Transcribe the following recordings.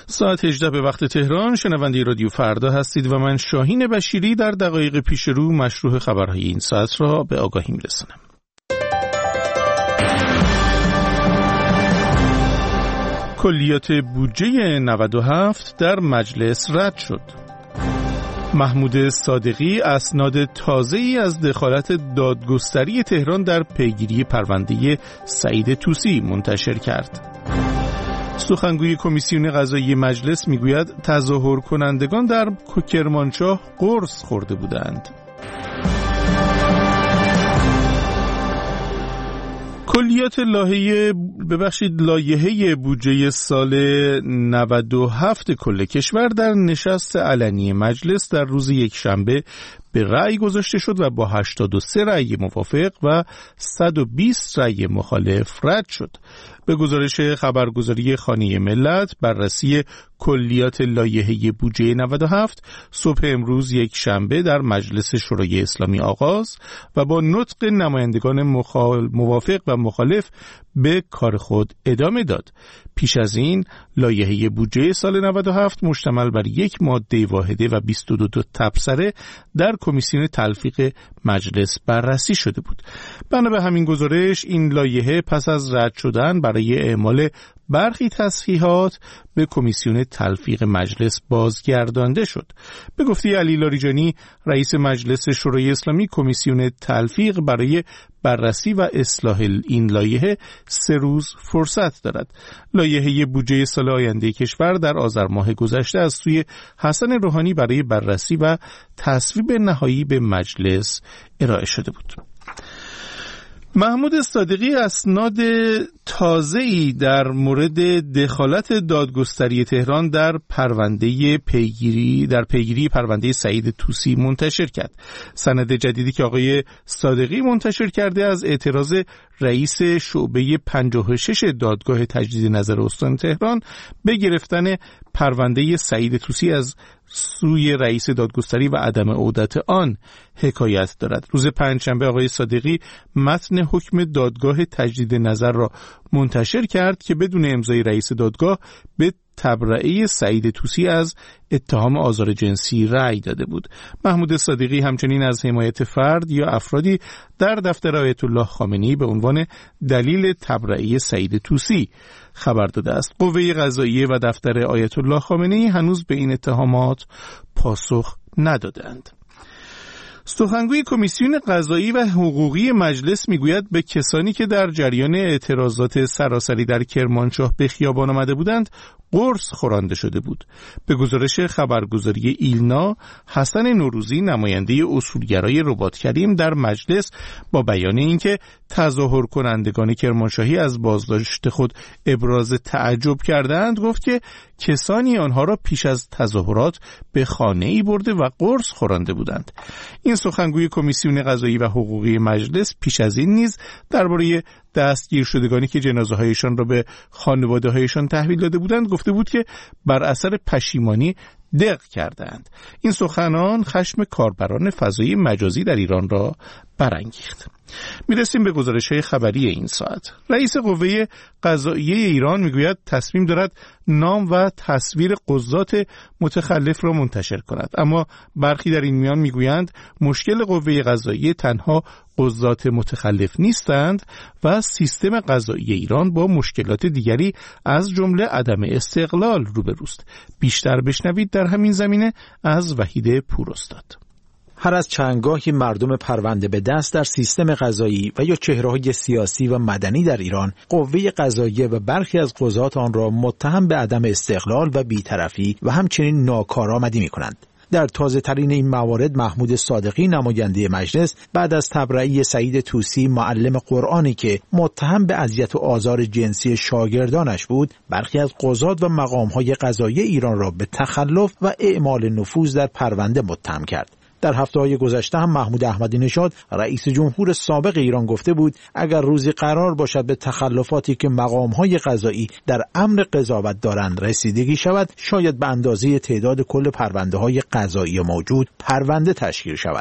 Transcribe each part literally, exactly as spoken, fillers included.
ساعت هجده به وقت تهران. شنونده رادیو فردا هستید و من شاهین بشیری در دقایق پیش رو مشروع خبرهای این ساعت را به آگاهی می‌رسانم. کلیات بودجه نود و هفت در مجلس رد شد. محمود صادقی اسناد تازه‌ای از دخالت دادگستری تهران در پیگیری پرونده سعید طوسی منتشر کرد. سخنگوی کمیسیون قضایی مجلس میگوید تظاهر کنندگان در کرمانشاه قرص خورده بودند. کلیات لایحه ببخشید لایحه بودجه سال نود و هفت کل کشور در نشست علنی مجلس در روز یکشنبه به رأی گذاشته شد و با هشتاد و سه رأی موافق و صد و بیست رأی مخالف رد شد. به گزارش خبرگزاری خانه ملت، بررسی کلیات لایحه بودجه نود و هفت صبح امروز یک شنبه در مجلس شورای اسلامی آغاز و با نطق نمایندگان مخال... موافق و مخالف به کار خود ادامه داد. پیش از این لایحه بودجه سال نود و هفت مشتمل بر یک ماده واحده و بیست و دو تبصره در کمیسیون تلفیق مجلس بررسی شده بود. بنا به همین گزارش این لایحه پس از رد شدن برای اعمال برخی تصحیحات به کمیسیون تلفیق مجلس بازگردانده شد. به گفته علی لاریجانی رئیس مجلس شورای اسلامی، کمیسیون تلفیق برای بررسی و اصلاح این لایحه سه روز فرصت دارد. لایحه بودجه سال آینده کشور در آذر ماه گذشته از سوی حسن روحانی برای بررسی و تصویب نهایی به مجلس ارائه شده بود. محمود صادقی اسناد تازه‌ای در مورد دخالت دادگستری تهران در پرونده پیگیری در پیگیری پرونده سعید طوسی منتشر کرد. سند جدیدی که آقای صادقی منتشر کرده از اعتراض رئیس شعبه پنجاه و شش دادگاه تجدید نظر استان تهران به گرفتن پرونده سعید طوسی از سوی رئیس دادگستری و عدم عودت آن حکایت دارد. روز پنجشنبه آقای صادقی متن حکم دادگاه تجدید نظر را منتشر کرد که بدون امضای رئیس دادگاه به تبرئه سعید طوسی از اتهام آزار جنسی رأی داده بود. محمود صادقی همچنین از حمایت فرد یا افرادی در دفتر آیت الله خامنه‌ای به عنوان دلیل تبرئه سعید طوسی خبر داده است. قوه قضاییه و دفتر آیت الله خامنه‌ای هنوز به این اتهامات پاسخ ندادند. سخنگوی کمیسیون قضایی و حقوقی مجلس میگوید به کسانی که در جریان اعتراضات سراسری در کرمانشاه به خیابان آمده بودند قرص خورانده شده بود. به گزارش خبرگزاری ایلنا، حسن نوروزی نماینده اصولگرای رباط کریم در مجلس با بیان اینکه تظاهر کنندگان کرمانشاهی از بازداشت خود ابراز تعجب کردند گفت که کسانی آنها را پیش از تظاهرات به خانه‌ای برده و قرص خورانده بودند. این سخنگوی کمیسیون قضایی و حقوقی مجلس پیش از این نیز درباره دستگیر شدگانی که جنازه هایشان را به خانواده هایشان تحویل داده بودند گفته بود که بر اثر پشیمانی دق کردند. این سخنان خشم کاربران فضای مجازی در ایران را برانگیخت. میرسیم به گزارش‌های خبری این ساعت. رئیس قوه قضاییه ایران میگوید تصمیم دارد نام و تصویر قضات متخلف را منتشر کند، اما برخی در این میان میگویند مشکل قوه قضاییه تنها قضات متخلف نیستند و سیستم قضایی ایران با مشکلات دیگری از جمله عدم استقلال روبروست. بیشتر بشنوید در همین زمینه از وحید پوراستاد. هر از چندگاهی مردم پرونده به دست در سیستم قضایی و یا چهره‌های سیاسی و مدنی در ایران قوه قضاییه و برخی از قضات آن را متهم به عدم استقلال و بی‌طرفی و همچنین ناکارآمدی می‌کنند. در تازه ترین این موارد محمود صادقی نماینده مجلس بعد از تبرئه سعید طوسی معلم قرآنی که متهم به اذیت و آزار جنسی شاگردانش بود، برخی از قضات و مقام‌های قضایی ایران را به تخلف و اعمال نفوذ در پرونده متهم کرد. در هفته‌های گذشته هم محمود احمدی نژاد رئیس جمهور سابق ایران گفته بود اگر روزی قرار باشد به تخلفاتی که مقام‌های قضایی در امر قضاوت دارند رسیدگی شود، شاید به اندازه تعداد کل پرونده‌های قضایی موجود پرونده تشکیل شود.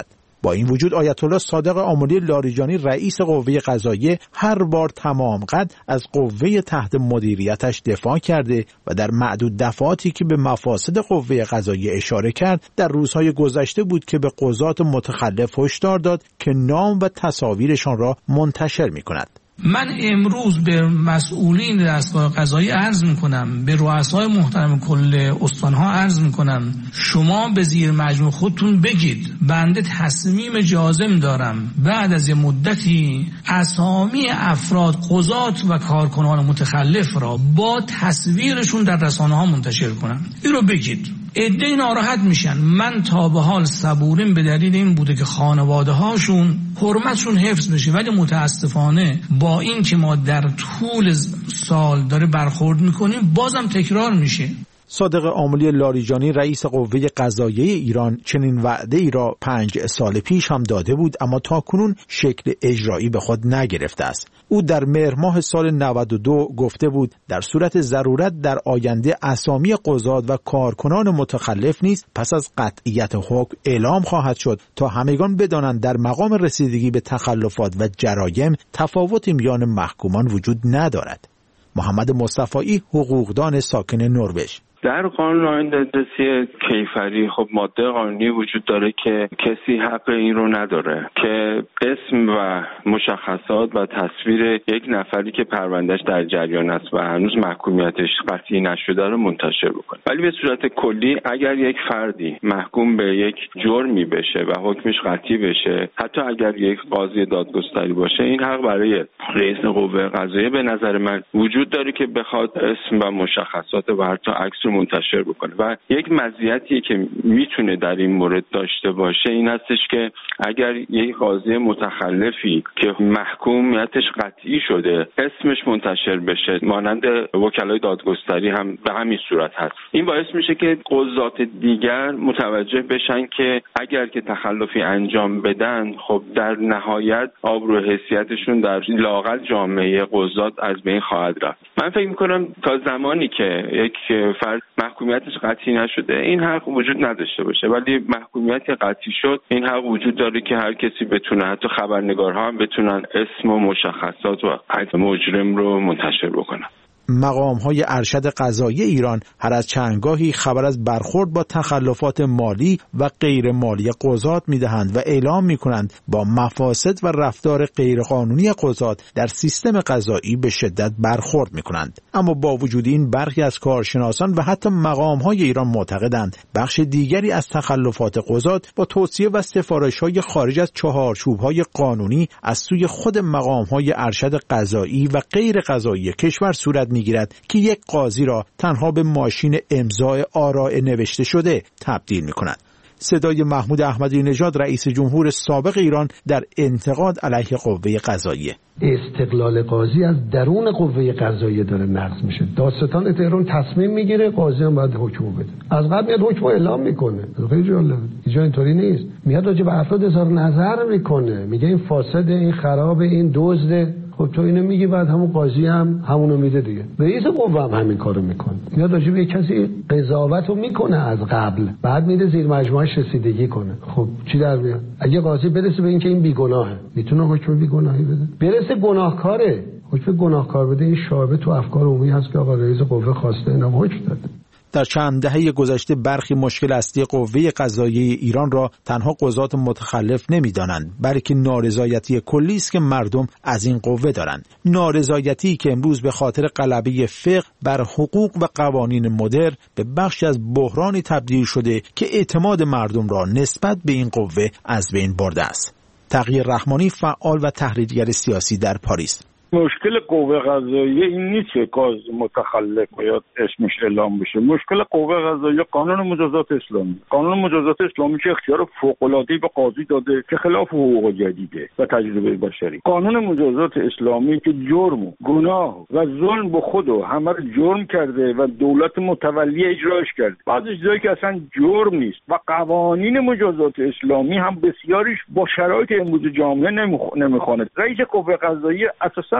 با این وجود آیت الله صادق آملی لاریجانی رئیس قوه قضاییه هر بار تمام قد از قوه تحت مدیریتش دفاع کرده و در معدود دفعاتی که به مفاسد قوه قضاییه اشاره کرد در روزهای گذشته بود که به قضات متخلف هشدار داد که نام و تصاویرشان را منتشر می‌کند. من امروز به مسئولین دستگاه قضایی عرض میکنم، به رؤسای محترم کل استانها عرض میکنم، شما به زیر مجموع خودتون بگید بنده تصمیم جازم دارم بعد از یه مدتی اسامی افراد قضات و کارکنان متخلف را با تصویرشون در رسانه ها منتشر کنم. این رو بگید. عده‌ای ناراحت میشن. من تا به حال صبوریم به دلیل این بوده که خانواده هاشون حرمتشون حفظ بشه، ولی متاسفانه با این که ما در طول سال داره برخورد میکنیم بازم تکرار میشه. صادق آملی لاریجانی رئیس قوه قضاییه ایران چنین وعده ای را پنج سال پیش هم داده بود، اما تاکنون شکل اجرایی به خود نگرفته است. او در مهر ماه سال نود و دو گفته بود در صورت ضرورت در آینده اسامی قضات و کارکنان متخلف نیز پس از قطعیت حکم اعلام خواهد شد تا همگان بدانند در مقام رسیدگی به تخلفات و جرایم تفاوتی میان محکومان وجود ندارد. محمد مصطفی، حقوقدان ساکن نروژ: در قانون آیین دادرسی کیفری خب ماده قانونی وجود داره که کسی حق این رو نداره که اسم و مشخصات و تصویر یک نفری که پروندهش در جریان است و هنوز محکومیتش قطعی نشده رو منتشر بکنه. ولی به صورت کلی اگر یک فردی محکوم به یک جرمی بشه و حکمش قطعی بشه، حتی اگر یک قاضی دادگستری باشه، این حق برای رئیس قوه قضاییه به نظر من وجود داره که بخواد اسم و مشخصات و حتی عکس منتشر بکنه. و یک مزیتی که میتونه در این مورد داشته باشه این هستش که اگر یک قاضی متخلفی که محکومیتش قطعی شده اسمش منتشر بشه، مانند وکلای دادگستری هم به همین صورت هست، این باعث میشه که قضات دیگر متوجه بشن که اگر که تخلفی انجام بدن خب در نهایت آبرو حیثیتشون در لااقل جامعه قضات از بین خواهد رفت. من فکر میکنم تا زمانی که یک فرد محکومیتش قطعی نشده این حق وجود نداشته باشه، ولی محکومیت قطعی شد این حق وجود داره که هر کسی بتونه، حتی خبرنگارها هم بتونن اسم و مشخصات و عکس مجرم رو منتشر بکنن. مقام‌های ارشد قضایی ایران هر از چندگاهی خبر از برخورد با تخلفات مالی و غیر مالی قضات می‌دهند و اعلام می‌کنند با مفاسد و رفتار غیرقانونی قضات در سیستم قضایی به شدت برخورد می‌کنند. اما با وجود این برخی از کارشناسان و حتی مقام‌های ایران معتقدند بخش دیگری از تخلفات قضات با توصیه و سفارش‌های خارج از چهارچوب‌های قانونی از سوی خود مقام‌های ارشد قضایی و غیر قضایی کشور صورت میگیرد که یک قاضی را تنها به ماشین امضای آراء نوشته شده تبدیل می‌کند. صدای محمود احمدی نژاد رئیس جمهور سابق ایران در انتقاد علیه قوه قضاییه: استقلال قاضی از درون قوه قضاییه داره نقض میشه. دادستان تهران تصمیم میگیره، قاضی هم باید حکم بده. از قبل میاد حکم اعلام میکنه. خیلی جالب. اینجا اینطوری نیست. میاد راجع به افراد اظهار نظر میکنه، میگه این فاسد، این خراب، این دزده. خب تو اینو میگی، بعد همون قاضی هم همونو میده دیگه. رئیس قوه هم همین کارو میکنه. میاد راجع به کسی قضاوتو میکنه از قبل، بعد میره زیر مجموعه رسیدگی کنه. خب چی در میاد؟ اگه قاضی برسه به اینکه این بیگناهه، میتونه حکم بیگناهی بده. برسه گناهکاره، حکم گناهکار بده، این شایبه تو افکار عمومی هست که آقا رئیس قوه خواسته اینم حکم داده. در چند دهه گذشته برخی مشکل اصلی قوه قضاییه ایران را تنها قضات متخلف نمی‌دانند، بلکه نارضایتی کلی است که مردم از این قوه دارند. نارضایتی که امروز به خاطر غلبه فقه بر حقوق و قوانین مدرن به بخشی از بحرانی تبدیل شده که اعتماد مردم را نسبت به این قوه از بین برده است. تقی رحمانی، فعال و تحلیلگر سیاسی در پاریس: مشکل قوه قضاییه این نیست که قاضی متخلف باید اسمش اعلام بشه. مشکل قوه قضاییه قانون مجازات اسلامی. قانون مجازات اسلامی که اختیار فوق‌العاده‌ای به قاضی داده که خلاف حقوق جدیده و تجربه بشری. قانون مجازات اسلامی که جرم و گناه و ظلم به خود و همه رو جرم کرده و دولت متولی اجراش کرده. بعضی چیزایی که اصلا جرم نیست و قوانین مجازات اسلامی هم بسیاریش با شرایط امروز جامعه نمیخونه. رئیس قوه قضاییه اساساً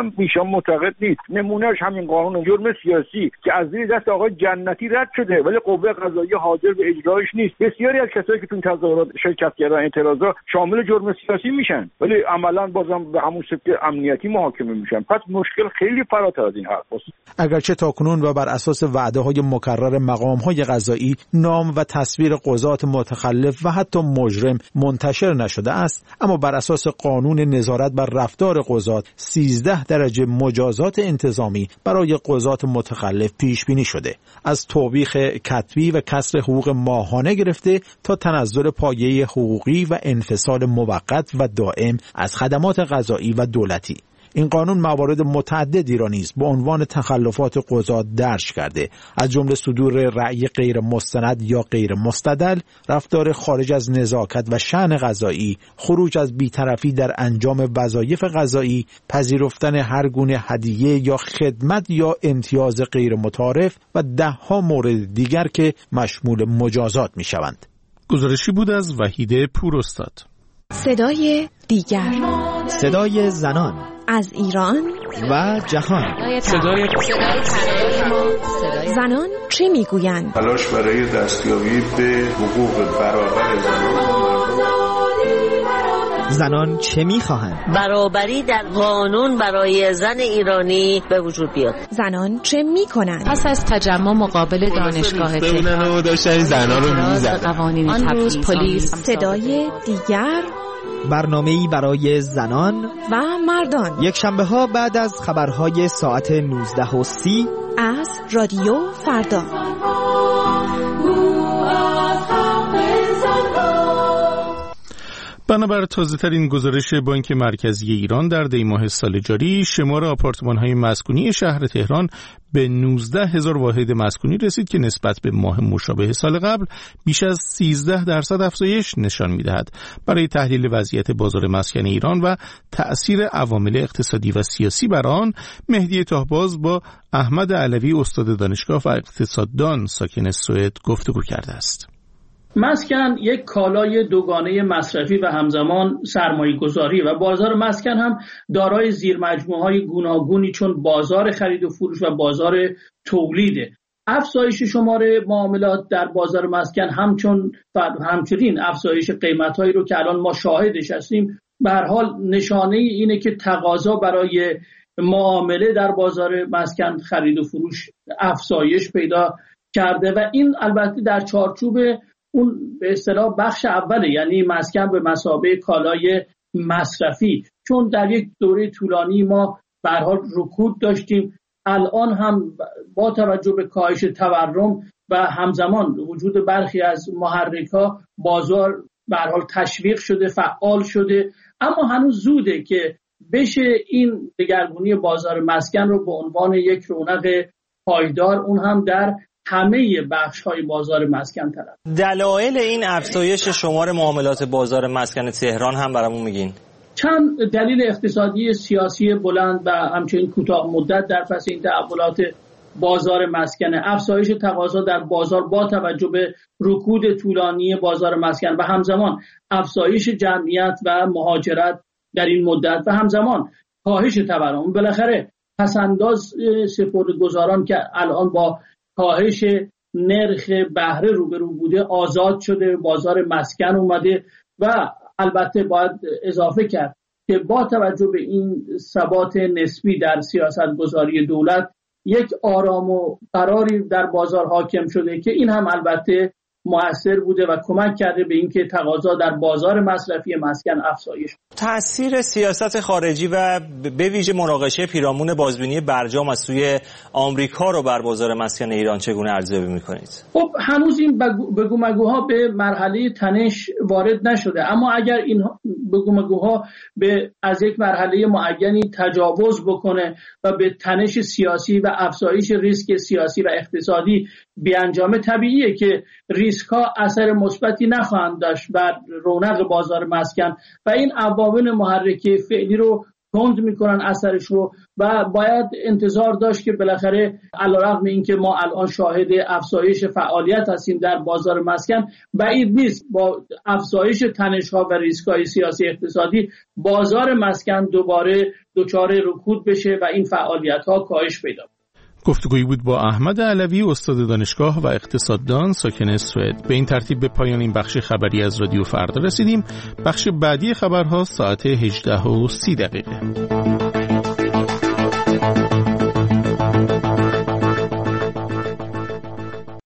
هم ایشان معتقد نیست. نمونهش همین قانون جرم سیاسی که از زیر دست آقای جنتی رد شده ولی قوه قضاییه حاضر به اجرایش نیست. بسیاری از کسایی که تو تظاهرات شرکت کردن اعتراضا شامل جرم سیاسی میشن ولی عملاً بازم به همون سبک امنیتی محاکمه میشن. پس مشکل خیلی فراتر از این حرف است. اگرچه تاکنون و بر اساس وعده‌های مکرر مقام‌های قضایی نام و تصویر قضات متخلف و حتی مجرم منتشر نشده است، اما بر اساس قانون نظارت بر رفتار قضات سیزده درجه مجازات انتظامی برای قضات متخلف پیش بینی شده، از توبیخ کتبی و کسر حقوق ماهانه گرفته تا تنزل پایه حقوقی و انفصال موقت و دائم از خدمات قضایی و دولتی. این قانون موارد متعددی را نیز به عنوان تخلفات قضات درج کرده، از جمله صدور رأی غیر مستند یا غیر مستدل، رفتار خارج از نزاکت و شأن قضایی، خروج از بی‌طرفی در انجام وظایف قضایی، پذیرفتن هر گونه هدیه یا خدمت یا امتیاز غیر متعارف و ده‌ها مورد دیگر که مشمول مجازات می‌شوند. گزارشی بود از وحید پوراستاد. صدای دیگر، صدای زنان از ایران و جهان. صدای زنان چه میگویند؟ تلاش برای دستیابی به حقوق برابر زنان. زنان چه میخواهند؟ برابری در قانون برای زن ایرانی به وجود بیاد. زنان چه میکنند؟ پس از تجمع مقابل دانشگاه تهران داشتن زنان رو میزدن. آن روز پلیس. صدای دیگر، برنامه‌ای برای زنان و مردان، یک شنبه ها بعد از خبرهای ساعت نوزده و سی از رادیو فردا. بنابر تازه‌ترین گزارش بانک مرکزی ایران در دی ماه سال جاری، شمار آپارتمان‌های مسکونی شهر تهران به نوزده هزار واحد مسکونی رسید که نسبت به ماه مشابه سال قبل بیش از سیزده درصد افزایش نشان می‌دهد. برای تحلیل وضعیت بازار مسکن ایران و تأثیر عوامل اقتصادی و سیاسی بر آن، مهدی تاهباز با احمد علوی استاد دانشگاه و اقتصاددان ساکن سوئد گفتگو کرده است. مسکن یک کالای دوگانه مصرفی و همزمان سرمایه گذاری و بازار مسکن هم دارای زیرمجموعه‌های گوناگونی چون بازار خرید و فروش و بازار تولیده. افزایش شمار معاملات در بازار مسکن همچون همچنین افزایش قیمت‌هایی رو که الان ما شاهدش هستیم به هر حال نشانه اینه که تقاضا برای معامله در بازار مسکن خرید و فروش افزایش پیدا کرده و این البته در چارچوب اون به اصطلاح بخش اوله، یعنی مسکن به مثابه کالای مصرفی، چون در یک دوره طولانی ما به هر حال رکود داشتیم. الان هم با توجه به کاهش تورم و همزمان وجود برخی از محرک‌ها بازار به هر حال تشویق شده، فعال شده، اما هنوز زوده که بشه این دگرگونی بازار مسکن رو به عنوان یک رونق پایدار، اون هم در همه بخش‌های بازار مسکن طلب. دلایل این افزایش شمار معاملات بازار مسکن تهران هم برامون میگین؟ چند دلیل اقتصادی، سیاسی بلند و همچنین کوتاه مدت در پس این تحولات بازار مسکن، افزایش تقاضا در بازار با توجه به رکود طولانی بازار مسکن و همزمان افزایش جمعیت و مهاجرت در این مدت و همزمان کاهش تورم. بالاخره پس‌انداز سپرده‌گذاران که الان با کاهش نرخ بهره روبرو بوده آزاد شده، بازار مسکن اومده و البته باید اضافه کرد که با توجه به این ثبات نسبی در سیاست گذاری دولت یک آرام و قراری در بازار حاکم شده که این هم البته مؤثر بوده و کمک کرده به اینکه تقاضا در بازار مصرفی مسکن افزایش. تأثیر سیاست خارجی و به ویژه مناقشه پیرامون بازبینی برجام از سوی آمریکا رو بر بازار مسکن ایران چگونه ارزیابی می‌کنید؟ خب هنوز این بگو مگوها به مرحله تنش وارد نشده، اما اگر این بگو مگوها به از یک مرحله معینی تجاوز بکنه و به تنش سیاسی و افزایش ریسک سیاسی و اقتصادی بیانجامه، طبیعیه که ریسک‌ها اثر مثبتی نخواهند داشت بر رونق بازار مسکن و این عوامل محرکه فعلی رو کند میکنن اثرش رو و باید انتظار داشت که بالاخره علیرغم اینکه ما الان شاهد افزایش فعالیت هستیم در بازار مسکن، بعید نیست با افزایش تنش‌ها و ریسک‌های سیاسی اقتصادی بازار مسکن دوباره دچار رکود بشه و این فعالیت‌ها کاهش پیدا کنه. گفتگویی بود با احمد علوی، استاد دانشگاه و اقتصاددان ساکن سوئد. به این ترتیب به پایان این بخش خبری از رادیو فردا رسیدیم. بخش بعدی خبرها ساعت هجده و سی دقیقه.